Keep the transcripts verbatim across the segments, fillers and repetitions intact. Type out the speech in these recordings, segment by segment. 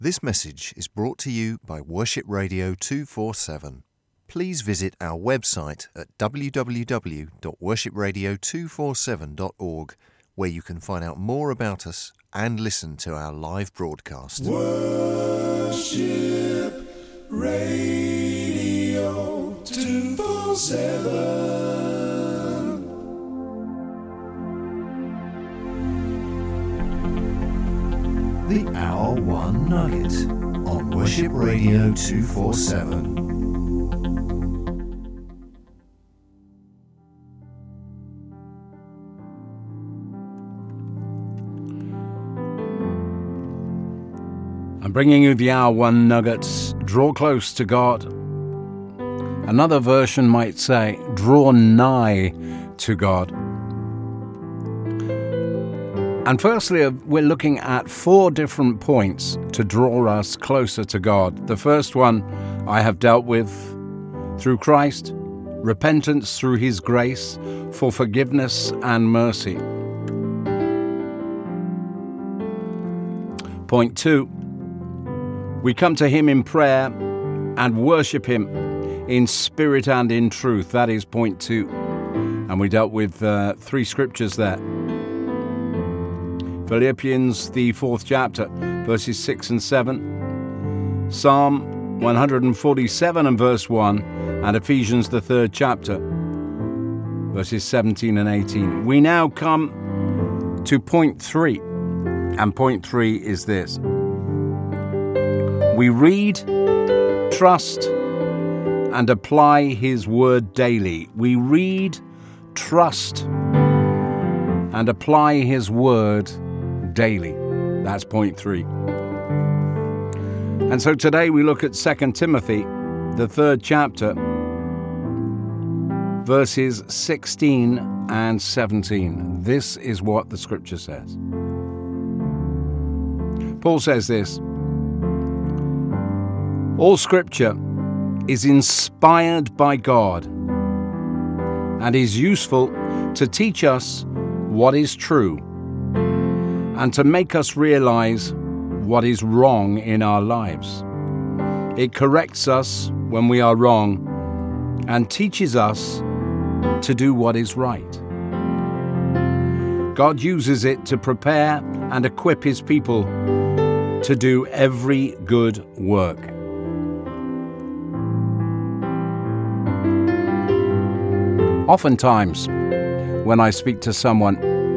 This message is brought to you by Worship Radio two forty-seven. Please visit our website at w w w dot worship radio two forty-seven dot org, where you can find out more about us and listen to our live broadcast. Worship Radio two forty-seven. The Hour One Nugget on Worship Radio two forty-seven. I'm bringing you the Hour One Nuggets. Draw close to God. Another version might say, draw nigh to God. And firstly, we're looking at four different points to draw us closer to God. The first one I have dealt with through Christ, repentance through His grace for forgiveness and mercy. Point two, we come to Him in prayer and worship Him in spirit and in truth. That is point two. And we dealt with uh, three scriptures there. Philippians, the fourth chapter, verses six and seven. Psalm one forty-seven and verse one. And Ephesians, the third chapter, verses seventeen and eighteen. We now come to point three. And point three is this. We read, trust, and apply His word daily. We read, trust, and apply His word daily. That's point three. And so today we look at Second Timothy, the third chapter, verses sixteen and seventeen. This is what the scripture says. Paul says this: all scripture is inspired by God and is useful to teach us what is true and to make us realize what is wrong in our lives. It corrects us when we are wrong and teaches us to do what is right. God uses it to prepare and equip His people to do every good work. Oftentimes, when I speak to someone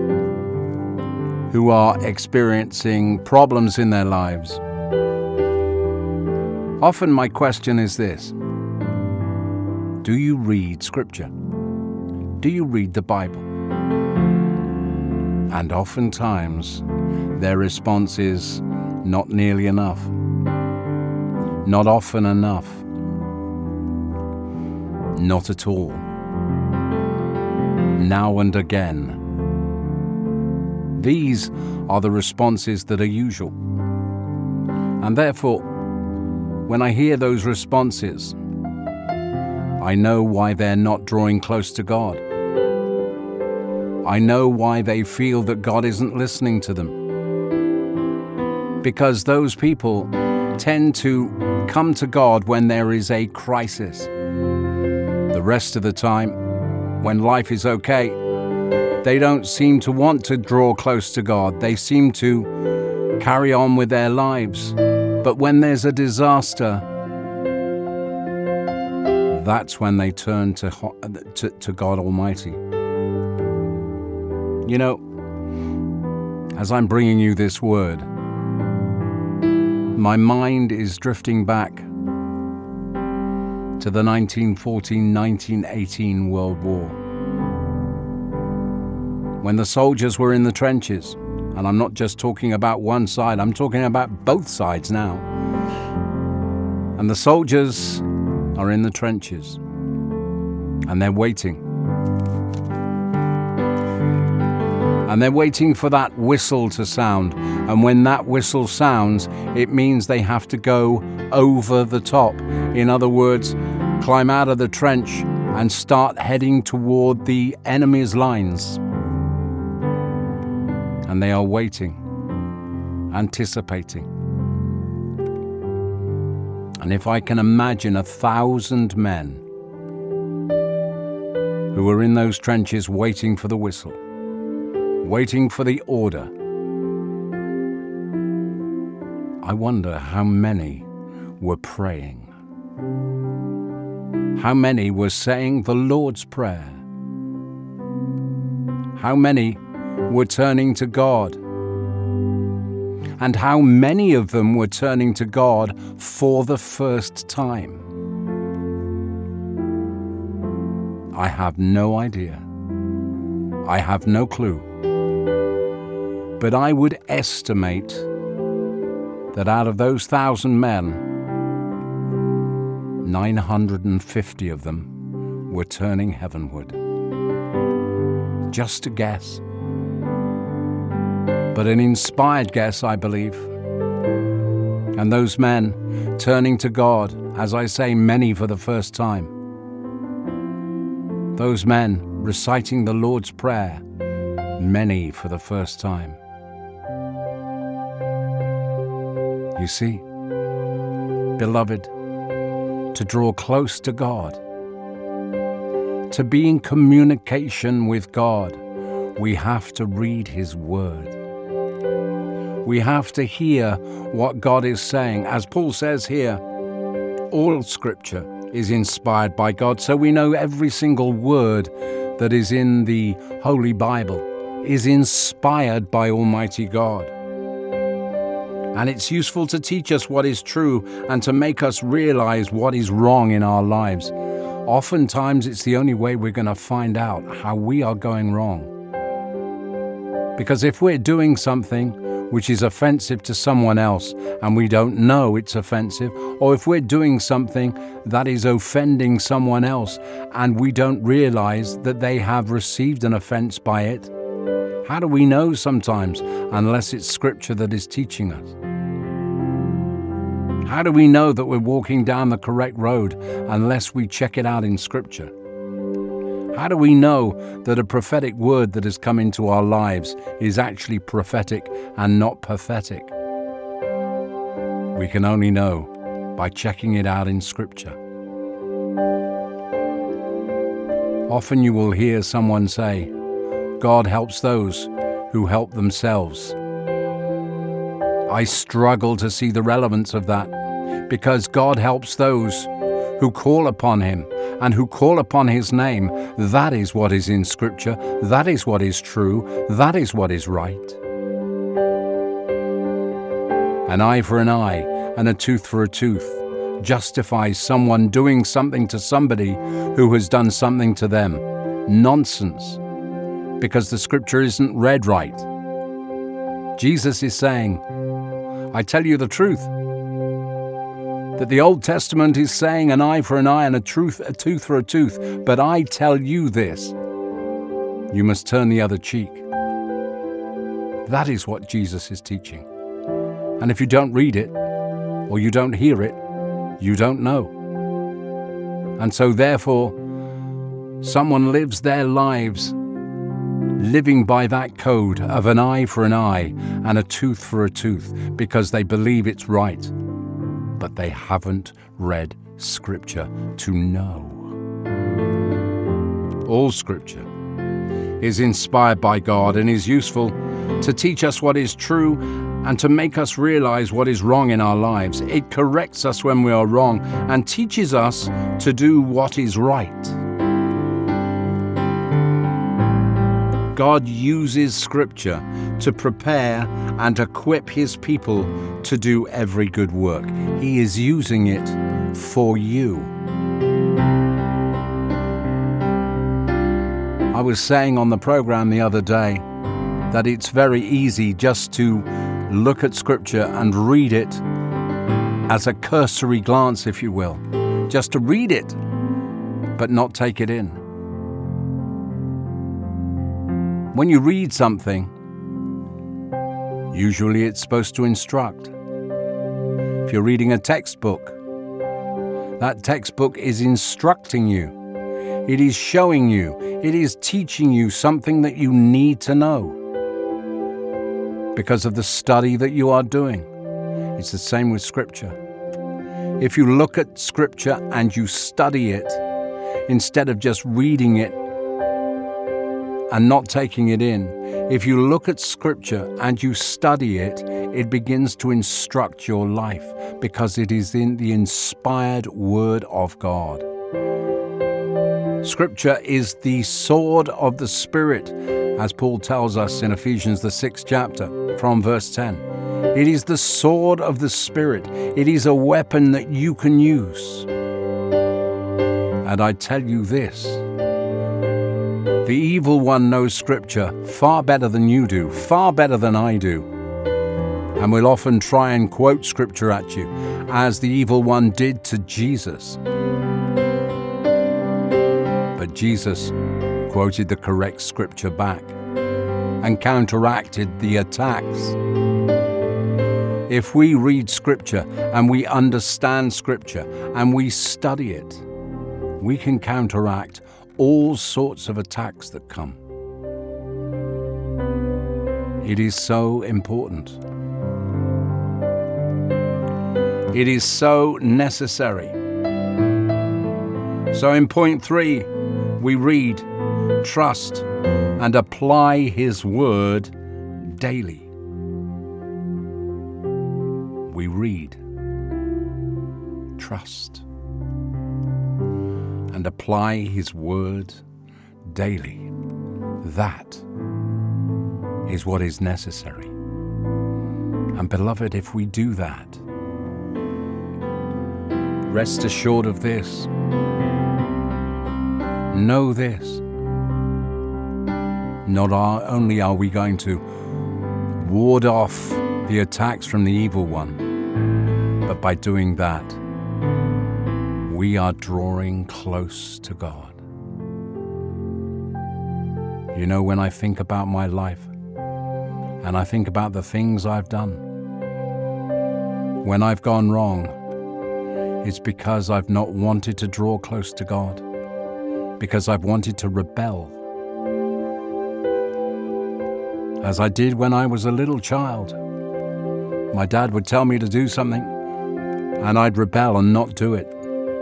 who are experiencing problems in their lives, often my question is this: do you read Scripture? Do you read the Bible? And oftentimes, their response is not nearly enough, not often enough, not at all, now and again. These are the responses that are usual. And therefore, when I hear those responses, I know why they're not drawing close to God. I know why they feel that God isn't listening to them. Because those people tend to come to God when there is a crisis. The rest of the time, when life is okay, they don't seem to want to draw close to God. They seem to carry on with their lives. But when there's a disaster, that's when they turn to, to, to God Almighty. You know, as I'm bringing you this word, my mind is drifting back to the nineteen fourteen nineteen eighteen World War. When the soldiers were in the trenches, and I'm not just talking about one side, I'm talking about both sides now. And the soldiers are in the trenches, and they're waiting. And they're waiting for that whistle to sound. And when that whistle sounds, it means they have to go over the top. In other words, climb out of the trench and start heading toward the enemy's lines. And they are waiting, anticipating. And if I can imagine a thousand men who were in those trenches waiting for the whistle, waiting for the order, I wonder how many were praying. How many were saying the Lord's Prayer? How many were turning to God? And how many of them were turning to God for the first time? I have no idea. I have no clue. But I would estimate that out of those thousand men, nine hundred fifty of them were turning heavenward. Just a guess. But an inspired guess, I believe. And those men turning to God, as I say, many for the first time. Those men reciting the Lord's Prayer, many for the first time. You see, beloved, to draw close to God, to be in communication with God, we have to read His Word. We have to hear what God is saying. As Paul says here, all Scripture is inspired by God, so we know every single word that is in the Holy Bible is inspired by Almighty God. And it's useful to teach us what is true and to make us realize what is wrong in our lives. Oftentimes, it's the only way we're going to find out how we are going wrong. Because if we're doing something which is offensive to someone else and we don't know it's offensive, or if we're doing something that is offending someone else and we don't realize that they have received an offense by it, how do we know sometimes unless it's Scripture that is teaching us? How do we know that we're walking down the correct road unless we check it out in Scripture? How do we know that a prophetic word that has come into our lives is actually prophetic and not pathetic? We can only know by checking it out in Scripture. Often you will hear someone say, God helps those who help themselves. I struggle to see the relevance of that, because God helps those who call upon Him and who call upon His name. That is what is in Scripture. That is what is true. That is what is right. An eye for an eye and a tooth for a tooth justifies someone doing something to somebody who has done something to them. Nonsense. Because the Scripture isn't read right. Jesus is saying, I tell you the truth, that the Old Testament is saying an eye for an eye and a, truth, a tooth for a tooth, but I tell you this, you must turn the other cheek. That is what Jesus is teaching. And if you don't read it, or you don't hear it, you don't know. And so therefore, someone lives their lives living by that code of an eye for an eye and a tooth for a tooth because they believe it's right, but they haven't read Scripture to know. All Scripture is inspired by God and is useful to teach us what is true and to make us realize what is wrong in our lives. It corrects us when we are wrong and teaches us to do what is right. God uses Scripture to prepare and equip His people to do every good work. He is using it for you. I was saying on the program the other day that it's very easy just to look at Scripture and read it as a cursory glance, if you will. Just to read it, but not take it in. When you read something, usually it's supposed to instruct. If you're reading a textbook, that textbook is instructing you. It is showing you, it is teaching you something that you need to know because of the study that you are doing. It's the same with Scripture. If you look at Scripture and you study it, instead of just reading it and not taking it in, if you look at Scripture and you study it, it begins to instruct your life because it is in the inspired Word of God. Scripture is the sword of the Spirit, as Paul tells us in Ephesians, the sixth chapter, from verse ten. It is the sword of the Spirit. It is a weapon that you can use. And I tell you this, the evil one knows Scripture far better than you do, far better than I do. And will often try and quote Scripture at you, as the evil one did to Jesus. But Jesus quoted the correct Scripture back and counteracted the attacks. If we read Scripture and we understand Scripture and we study it, we can counteract all sorts of attacks that come. It is so important. It is so necessary. So in point three, we read, trust and apply His Word daily. We read, trust, and apply His Word daily. That is what is necessary. And beloved, if we do that, rest assured of this. Know this. Not only are we going to ward off the attacks from the evil one, but by doing that, we are drawing close to God. You know, when I think about my life, and I think about the things I've done, when I've gone wrong, it's because I've not wanted to draw close to God, because I've wanted to rebel. As I did when I was a little child. My dad would tell me to do something, and I'd rebel and not do it.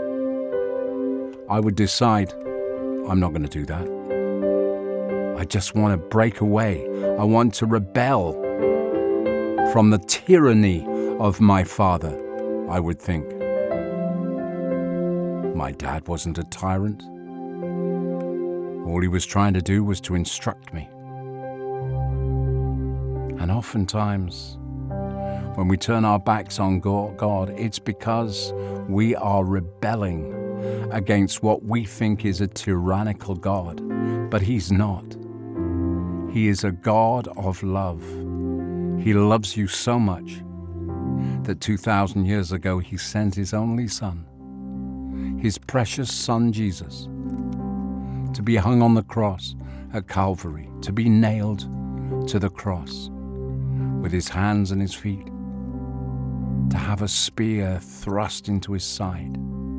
I would decide, I'm not going to do that. I just want to break away. I want to rebel from the tyranny of my father, I would think. My dad wasn't a tyrant. All he was trying to do was to instruct me. And oftentimes, when we turn our backs on God, it's because we are rebelling against what we think is a tyrannical God. But He's not. He is a God of love. He loves you so much that two thousand years ago He sent His only Son, His precious Son Jesus, to be hung on the cross at Calvary, to be nailed to the cross with His hands and His feet, to have a spear thrust into His side.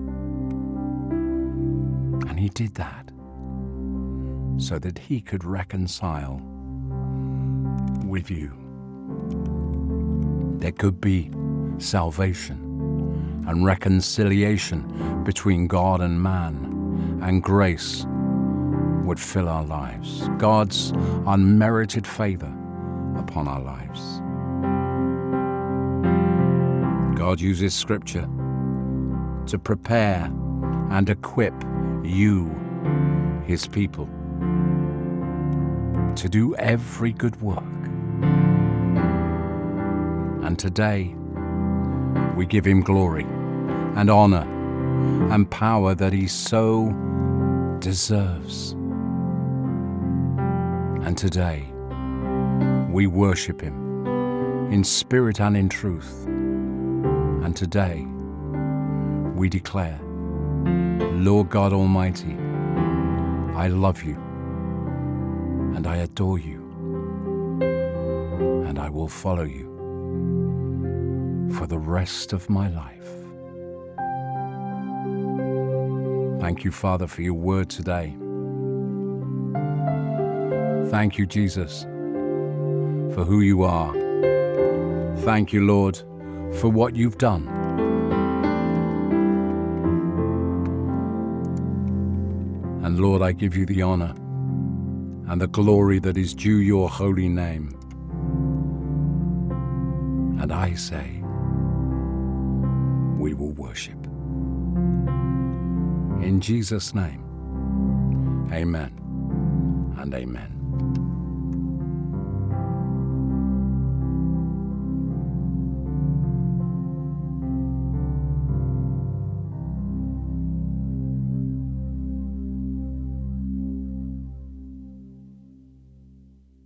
And He did that so that He could reconcile with you. There could be salvation and reconciliation between God and man, and grace would fill our lives. God's unmerited favor upon our lives. God uses Scripture to prepare and equip you, His people, to do every good work. And today, we give Him glory and honor and power that He so deserves. And today, we worship Him in spirit and in truth. And today, we declare, Lord God Almighty, I love you, and I adore you, and I will follow you for the rest of my life. Thank you, Father, for your word today. Thank you, Jesus, for who you are. Thank you, Lord, for what you've done. And Lord, I give you the honor and the glory that is due your holy name. And I say, we will worship. In Jesus' name, amen and amen.